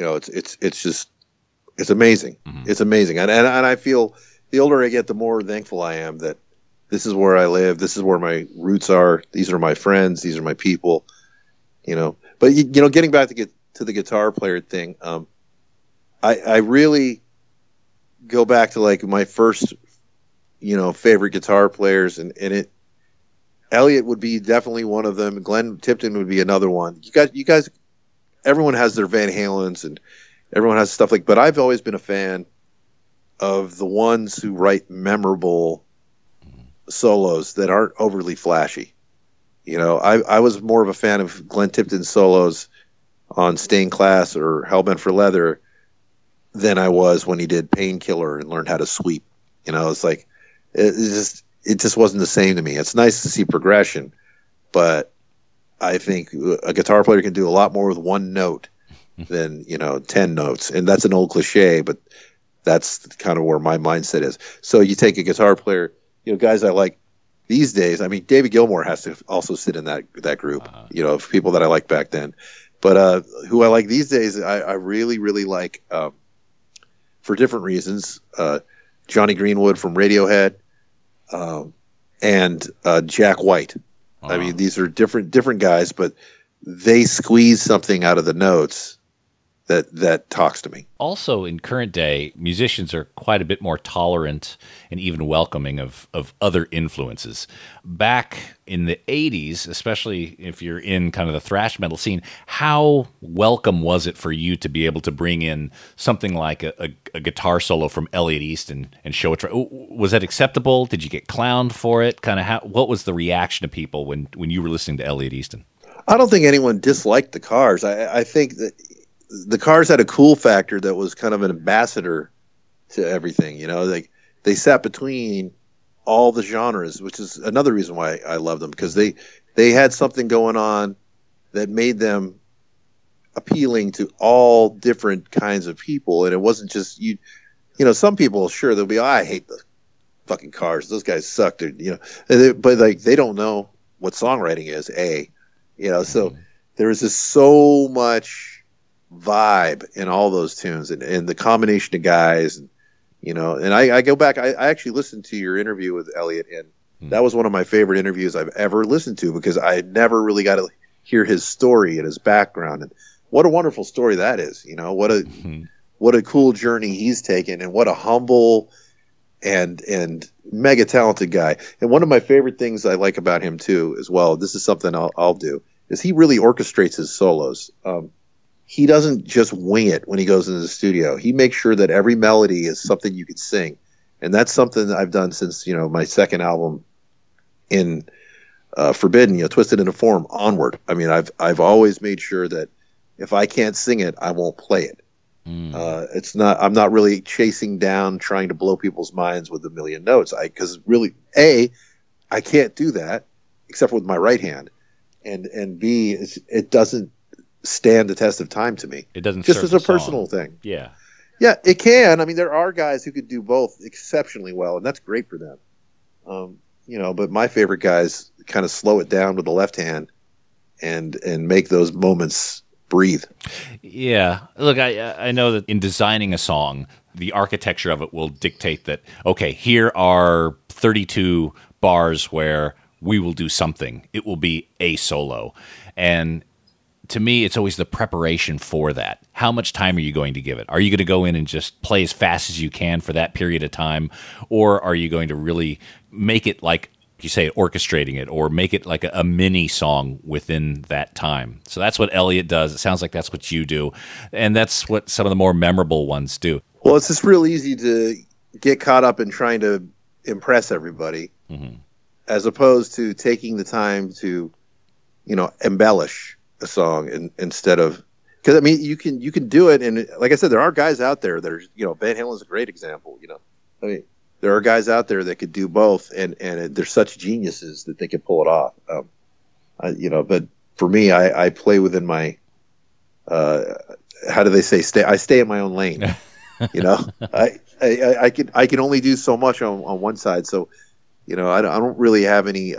It's amazing. Mm-hmm. It's amazing, and I feel the older I get, the more thankful I am that this is where I live. This is where my roots are. These are my friends. These are my people. But getting back to the guitar player thing, I really go back to like my first, favorite guitar players, and Elliot would be definitely one of them. Glenn Tipton would be another one. You guys, everyone has their Van Halens and everyone has stuff but I've always been a fan of the ones who write memorable solos that aren't overly flashy. I was more of a fan of Glenn Tipton's solos on Stained Class or Hellbent for Leather than I was when he did Painkiller and learned how to sweep. It's like it just wasn't the same to me. It's nice to see progression, but I think a guitar player can do a lot more with one note than 10 notes, and that's an old cliche, but that's kind of where my mindset is. So you take a guitar player, guys I like these days. I mean, David Gilmour has to also sit in that group, of people that I liked back then. But who I like these days, I really, really like, for different reasons, Johnny Greenwood from Radiohead, and Jack White. I mean, these are different guys, but they squeeze something out of the notes that talks to me. Also, in current day, musicians are quite a bit more tolerant and even welcoming of other influences. Back in the 80s, especially if you're in kind of the thrash metal scene, how welcome was it for you to be able to bring in something like a guitar solo from Elliot Easton and show it? Was that acceptable? Did you get clowned for it? What was the reaction of people when you were listening to Elliot Easton? I don't think anyone disliked the Cars. I think that the Cars had a cool factor that was kind of an ambassador to everything. They sat between all the genres, which is another reason why I love them, because they had something going on that made them appealing to all different kinds of people. And it wasn't just some people, sure, they'll be, I hate the fucking Cars, those guys suck, dude. But like they don't know what songwriting is. So there was just so much vibe in all those tunes, and the combination of guys, and I go back, I actually listened to your interview with Elliot, and that was one of my favorite interviews I've ever listened to, because I never really got to hear his story and his background, and what a wonderful story that is. What a cool journey he's taken, and what a humble and mega talented guy. And one of my favorite things I like about him too, as well, this is something I'll do, is he really orchestrates his solos. He doesn't just wing it when he goes into the studio. He makes sure that every melody is something you could sing. And that's something that I've done since, my second album in Forbidden, Twisted into Form onward. I mean, I've always made sure that if I can't sing it, I won't play it. I'm not really chasing down, trying to blow people's minds with a million notes. Because really, A, I can't do that except with my right hand. And B, it doesn't stand the test of time to me. It doesn't just as a personal thing. Yeah, it can. I mean, there are guys who could do both exceptionally well, and that's great for them. But my favorite guys kind of slow it down with the left hand and make those moments breathe. Yeah, look, I know that in designing a song, the architecture of it will dictate that, okay, here are 32 bars where we will do something. It will be a solo, and to me, it's always the preparation for that. How much time are you going to give it? Are you going to go in and just play as fast as you can for that period of time? Or are you going to really make it, like you say, orchestrating it, or make it like a mini song within that time? So that's what Elliot does. It sounds like that's what you do. And that's what some of the more memorable ones do. Well, it's just real easy to get caught up in trying to impress everybody, as opposed to taking the time to embellish a song instead of, because I mean you can do it, and like I said, there are guys out there that are, Van Halen's a great example. I mean, there are guys out there that could do both, and they're such geniuses that they can pull it off. But for me, I play within my how do they say I stay in my own lane. I can only do so much on one side, so I don't really have any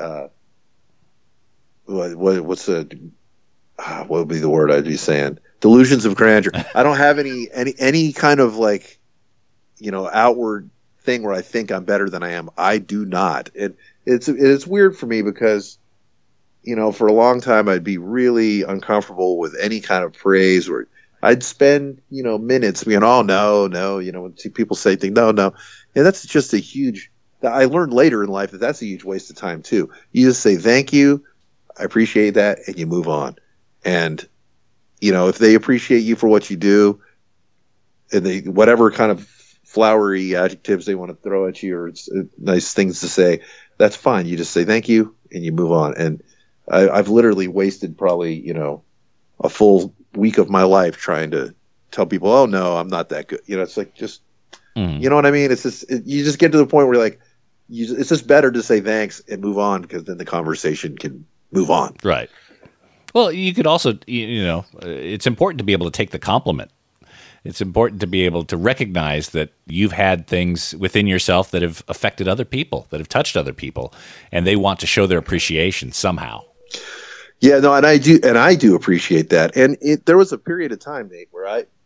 what would be the word I'd be saying, delusions of grandeur. I don't have any kind of outward thing where I think I'm better than I am. I do not. It's weird for me because for a long time I'd be really uncomfortable with any kind of praise, or I'd spend minutes being, oh no, when people say things, no, and that's just a huge. I learned later in life that that's a huge waste of time too. You just say thank you, I appreciate that, and you move on. And if they appreciate you for what you do, and they whatever kind of flowery adjectives they want to throw at you, or it's nice things to say, that's fine. You just say thank you and you move on. And I've literally wasted probably a full week of my life trying to tell people, oh no, I'm not that good. It's like just you know what I mean. It's just you just get to the point where you're like, it's just better to say thanks and move on, because then the conversation can move on. Right. Well, you could also, it's important to be able to take the compliment. It's important to be able to recognize that you've had things within yourself that have affected other people, that have touched other people, and they want to show their appreciation somehow. Yeah, no, and I do appreciate that. And there was a period of time, Nate, where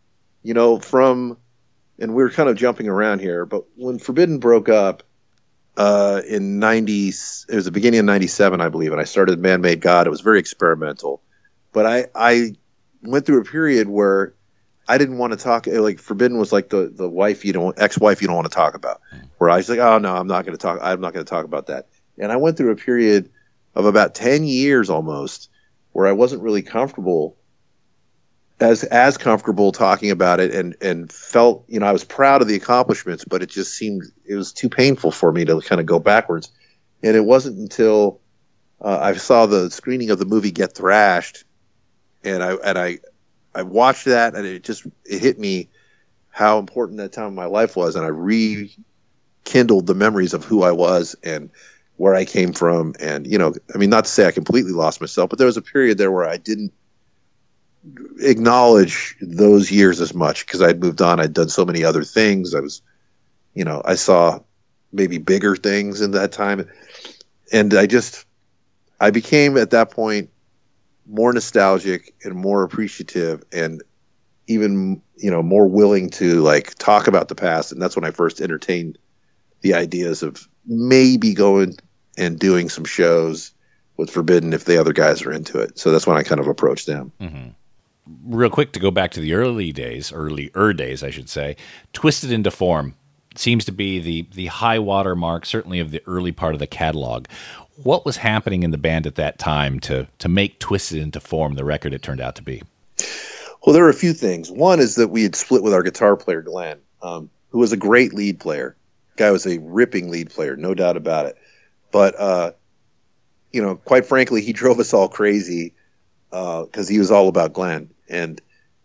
and we're kind of jumping around here, but when Forbidden broke up in it was the beginning of 97, I believe, and I started Man Made God. It was very experimental, but I went through a period where I didn't want to talk. Like Forbidden was like the wife ex-wife you don't want to talk about. Where I was like, oh no, I'm not going to talk about that. And I went through a period of about 10 years almost where I wasn't really comfortable, as comfortable talking about it, and felt, I was proud of the accomplishments, but it just seemed it was too painful for me to kind of go backwards. And it wasn't until I saw the screening of the movie Get Thrashed, and I watched that, and it hit me how important that time of my life was, and I rekindled the memories of who I was and where I came from. And not to say I completely lost myself, but there was a period there where I didn't acknowledge those years as much, because I'd moved on. I'd done so many other things. I was, I saw maybe bigger things in that time, and I became at that point more nostalgic and more appreciative, and even more willing to talk about the past. And that's when I first entertained the ideas of maybe going and doing some shows with Forbidden if the other guys are into it. So that's when I kind of approached them. Mm-hmm. Real quick, to go back to the earlier days, I should say, Twisted into Form seems to be the high water mark, certainly of the early part of the catalog. What was happening in the band at that time to make Twisted into Form the record it turned out to be? Well, there were a few things. One is that we had split with our guitar player, Glenn, who was a great lead player. Guy was a ripping lead player, no doubt about it. But, quite frankly, he drove us all crazy because he was all about Glenn. And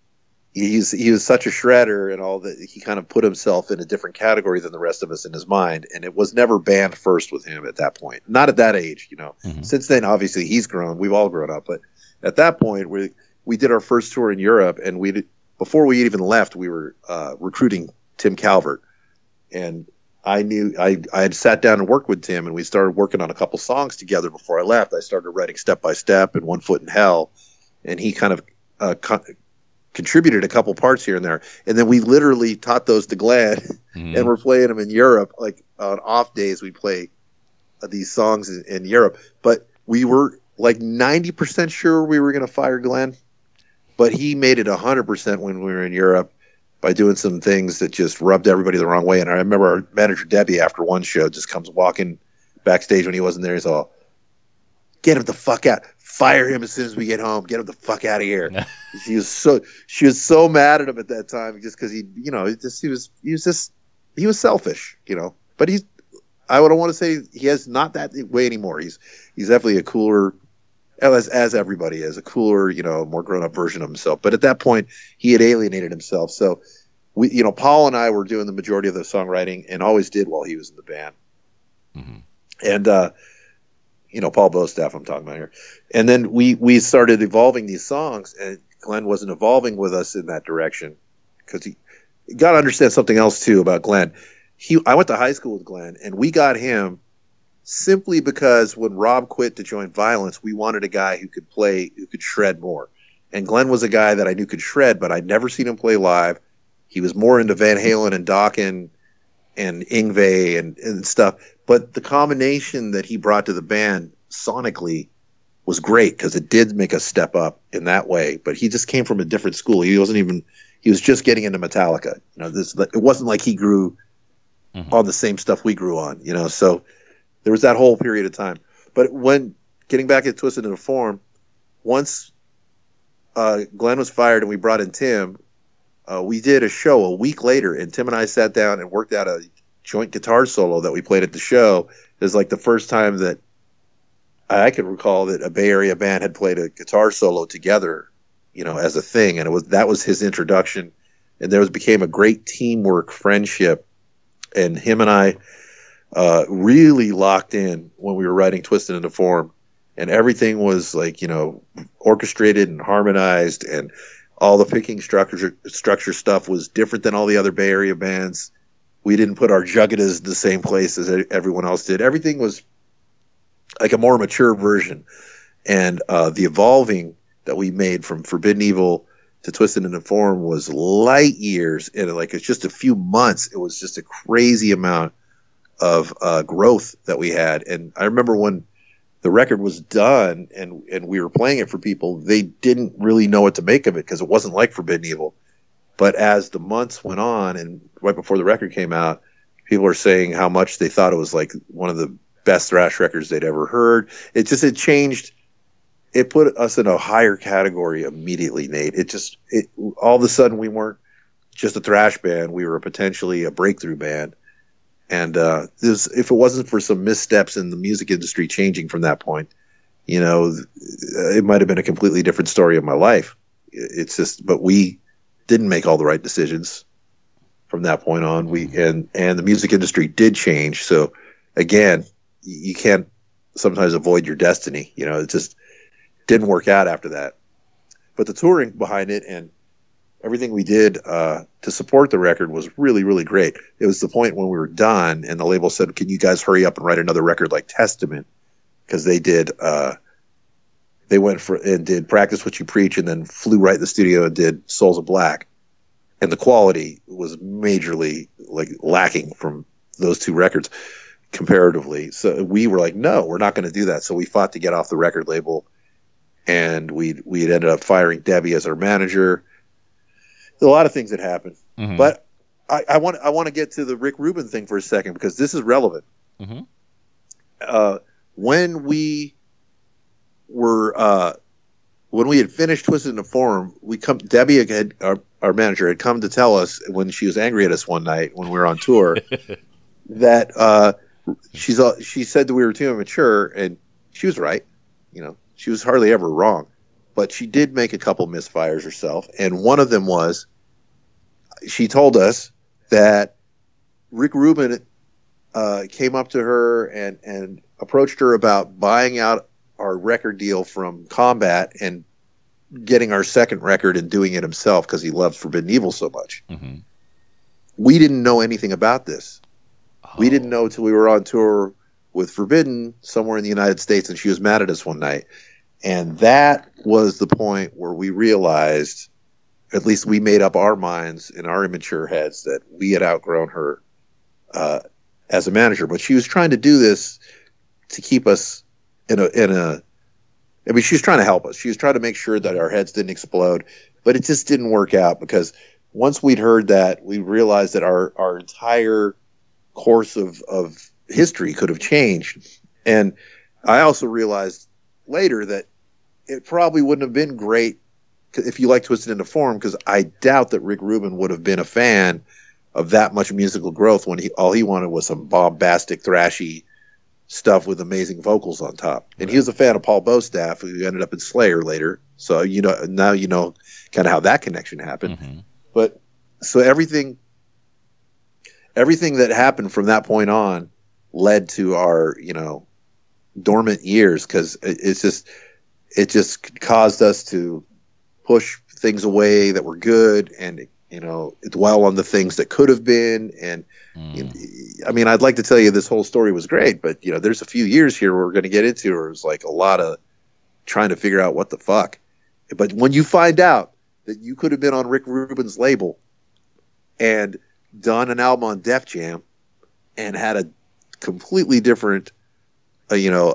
he was such a shredder and all that, he kind of put himself in a different category than the rest of us in his mind. And it was never band first with him at that point. Not at that age, Mm-hmm. Since then, obviously, he's grown. We've all grown up. But at that point, we did our first tour in Europe, and before we even left, we were recruiting Tim Calvert. And I knew I had sat down and worked with Tim, and we started working on a couple songs together before I left. I started writing Step by Step and One Foot in Hell, and he kind of contributed a couple parts here and there. And then we literally taught those to Glenn, mm-hmm. and we're playing them in Europe. Like on off days, we play these songs in Europe. But we were like 90% sure we were going to fire Glenn, but he made it 100% when we were in Europe by doing some things that just rubbed everybody the wrong way. And I remember our manager, Debbie, after one show, just comes walking backstage when he wasn't there. He's all, get him the fuck out. Fire him as soon as we get home. Get him the fuck out of here. She was so mad at him at that time just because he was selfish, But I don't want to say he has not that way anymore. He's definitely a cooler as everybody is, a cooler, more grown up version of himself. But at that point, he had alienated himself. So we, Paul and I were doing the majority of the songwriting and always did while he was in the band. Mm-hmm. And, Paul Bostaff I'm talking about here. And then we started evolving these songs, and Glenn wasn't evolving with us in that direction, because you got to understand something else too about Glenn. I went to high school with Glenn, and we got him simply because when Rob quit to join Violence, we wanted a guy who could shred more. And Glenn was a guy that I knew could shred, but I'd never seen him play live. He was more into Van Halen and Dokken and Yngwie and stuff. But the combination that he brought to the band sonically was great, because it did make us step up in that way. But he just came from a different school. He was just getting into Metallica. It wasn't like he grew on the same stuff we grew on, so there was that whole period of time. But when getting back at Twisted Into Form, once Glenn was fired and we brought in Tim, we did a show a week later, and Tim and I sat down and worked out a joint guitar solo that we played at the show. It was like the first time that I could recall that a Bay Area band had played a guitar solo together, as a thing. And that was his introduction. And became a great teamwork friendship. And him and I really locked in when we were writing Twisted Into Form. And everything was like, orchestrated and harmonized, and all the picking structure stuff was different than all the other Bay Area bands. We didn't put our juggadas in the same place as everyone else did. Everything was like a more mature version. And the evolving that we made from Forbidden Evil to Twisted Into Form was light years. And it's just a few months. It was just a crazy amount of growth that we had. And I remember when the record was done and we were playing it for people, they didn't really know what to make of it, because it wasn't like Forbidden Evil. But as the months went on, and right before the record came out, people were saying how much they thought it was like one of the best thrash records they'd ever heard. It changed. It put us in a higher category immediately, Nate. All of a sudden we weren't just a thrash band. We were potentially a breakthrough band. And if it wasn't for some missteps in the music industry changing from that point, it might have been a completely different story of my life. But we didn't make all the right decisions from that point on. And the music industry did change. So again, you can't sometimes avoid your destiny. It just didn't work out after that. But the touring behind it and everything we did to support the record was really, really great. It was the point when we were done and the label said, "Can you guys hurry up and write another record like Testament?" Because they did. They went and did Practice What You Preach, and then flew right in the studio and did Souls of Black, and the quality was majorly lacking from those two records comparatively. So we were like, no, we're not going to do that. So we fought to get off the record label, and we ended up firing Debbie as our manager. There's a lot of things that happened, but I want to get to the Rick Rubin thing for a second, because this is relevant. When we had finished Twisted Into Form, Debbie our manager had come to tell us when she was angry at us one night when we were on tour that she said that we were too immature, and she was right. She was hardly ever wrong, but she did make a couple misfires herself. And one of them was, she told us that Rick Rubin came up to her and approached her about buying out our record deal from Combat and getting our second record and doing it himself, because he loves Forbidden Evil so much. We didn't know anything about this. We didn't know till we were on tour with Forbidden somewhere in the United States, and she was mad at us one night. And that was the point where we realized, at least we made up our minds in our immature heads, that we had outgrown her as a manager. But she was trying to do this to keep us she was trying to help us. She was trying to make sure that our heads didn't explode, but it just didn't work out, because once we'd heard that, we realized that our entire course of history could have changed. And I also realized later that it probably wouldn't have been great if you like Twisted Into Form, because I doubt that Rick Rubin would have been a fan of that much musical growth when all he wanted was some bombastic, thrashy stuff with amazing vocals on top. And he was a fan of Paul Bostaph, who ended up in Slayer later. So now you know kind of how that connection happened. Mm-hmm. But so everything that happened from that point on led to our dormant years, because it just caused us to push things away that were good and dwell on the things that could have been. And I mean, I'd like to tell you this whole story was great, but there's a few years here we're going to get into where it was like a lot of trying to figure out what the fuck. But when you find out that you could have been on Rick Rubin's label and done an album on Def Jam and had a completely different I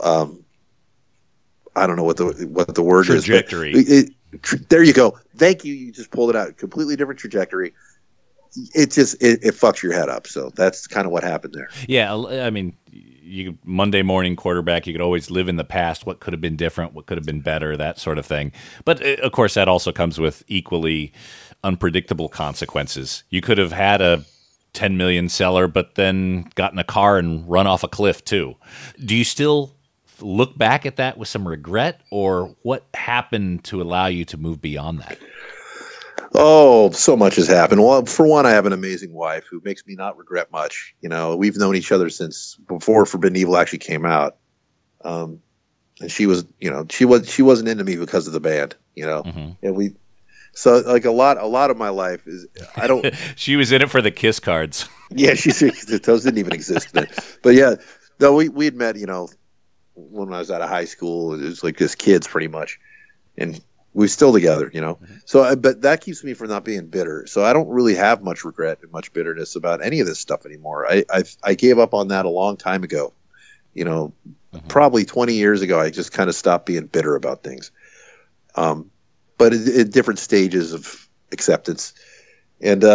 don't know what the word trajectory. Is. There you go. Thank you. You just pulled it out. Completely different trajectory. It fucks your head up. So that's kind of what happened there. Yeah, I mean, Monday morning quarterback, you could always live in the past. What could have been different? What could have been better? That sort of thing. But of course, that also comes with equally unpredictable consequences. You could have had a 10 million seller, but then got in a car and run off a cliff too. Do you still look back at that with some regret, or what happened to allow you to move beyond that? Oh, so much has happened. Well, for one, I have an amazing wife who makes me not regret much. We've known each other since before Forbidden Evil actually came out. And she was, she wasn't into me because of the band, Mm-hmm. and so like a lot of my life is, I don't, she was in it for the kiss cards. Yeah. Those didn't even exist then. But yeah, though we had met, when I was out of high school. It was like just kids pretty much. And we're still together, Mm-hmm. So, but that keeps me from not being bitter. So I don't really have much regret and much bitterness about any of this stuff anymore. I gave up on that a long time ago, Mm-hmm. probably 20 years ago. I just kind of stopped being bitter about things. But at different stages of acceptance. And,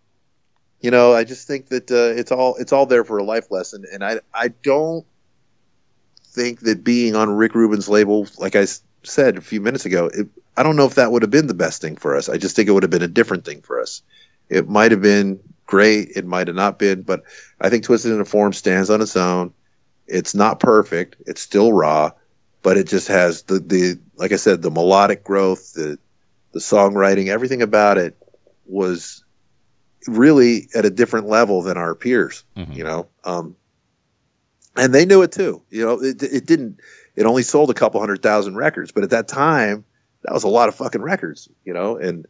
I just think that, it's all there for a life lesson. And I don't think that being on Rick Rubin's label, like I said a few minutes ago, I don't know if that would have been the best thing for us. I just think it would have been a different thing for us. It might have been great. It might have not been, but I think Twisted Into Form stands on its own. It's not perfect. It's still raw, but it just has the like I said, the melodic growth, the songwriting, everything about it was really at a different level than our peers, Mm-hmm. And they knew it too. It only sold a couple 100,000 records, but at that time that was a lot of fucking records, and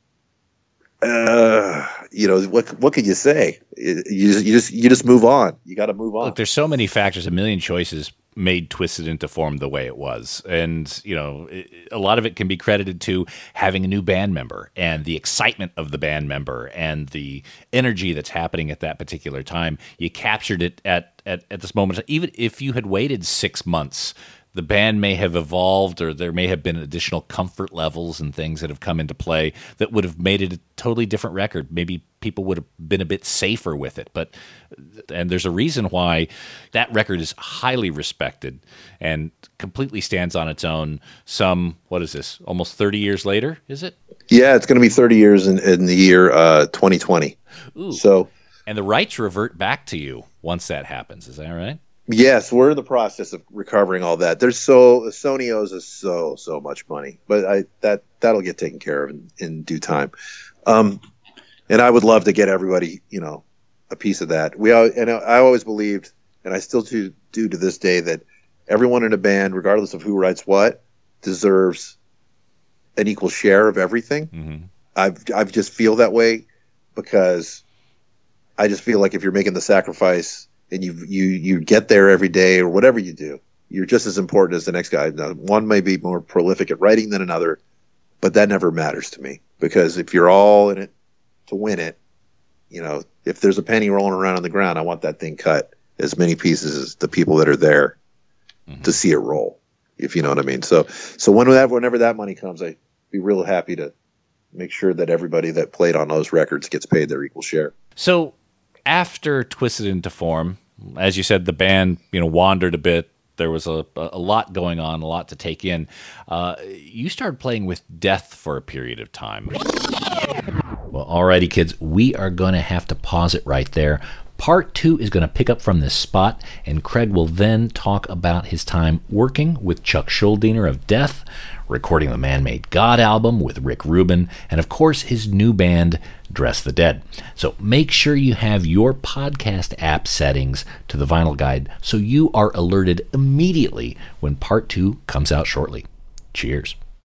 what can you say? You just move on. You got to move on. Look, there's so many factors, a million choices made Twisted Into Form the way it was. And, a lot of it can be credited to having a new band member and the excitement of the band member and the energy that's happening at that particular time. You captured it at this moment. Even if you had waited 6 months, the band may have evolved, or there may have been additional comfort levels and things that have come into play that would have made it a totally different record. Maybe people would have been a bit safer with it. And there's a reason why that record is highly respected and completely stands on its own what is this, almost 30 years later, is it? Yeah, it's going to be 30 years in the year 2020. Ooh. So, and the rights revert back to you once that happens. Is that right? Yes, we're in the process of recovering all that. Sony owes us so much money, but that'll get taken care of in due time. And I would love to get everybody, a piece of that. I always believed, and I still do to this day, that everyone in a band, regardless of who writes what, deserves an equal share of everything. Mm-hmm. I just feel that way because I just feel like if you're making the sacrifice and you get there every day or whatever you do, you're just as important as the next guy. Now, one may be more prolific at writing than another, but that never matters to me, because if you're all in it to win it, if there's a penny rolling around on the ground, I want that thing cut as many pieces as the people that are there Mm-hmm. to see it roll, if you know what I mean. So whenever that money comes, I'd be real happy to make sure that everybody that played on those records gets paid their equal share. So after Twisted Into Form, as you said, the band, wandered a bit. There was a lot going on, a lot to take in. You started playing with Death for a period of time. Well, alrighty, kids, we are going to have to pause it right there. Part 2 is going to pick up from this spot, and Craig will then talk about his time working with Chuck Schuldiner of Death, recording the Man-Made God album with Rick Rubin, and of course his new band, Dress the Dead. So make sure you have your podcast app settings to the Vinyl Guide so you are alerted immediately when Part 2 comes out shortly. Cheers.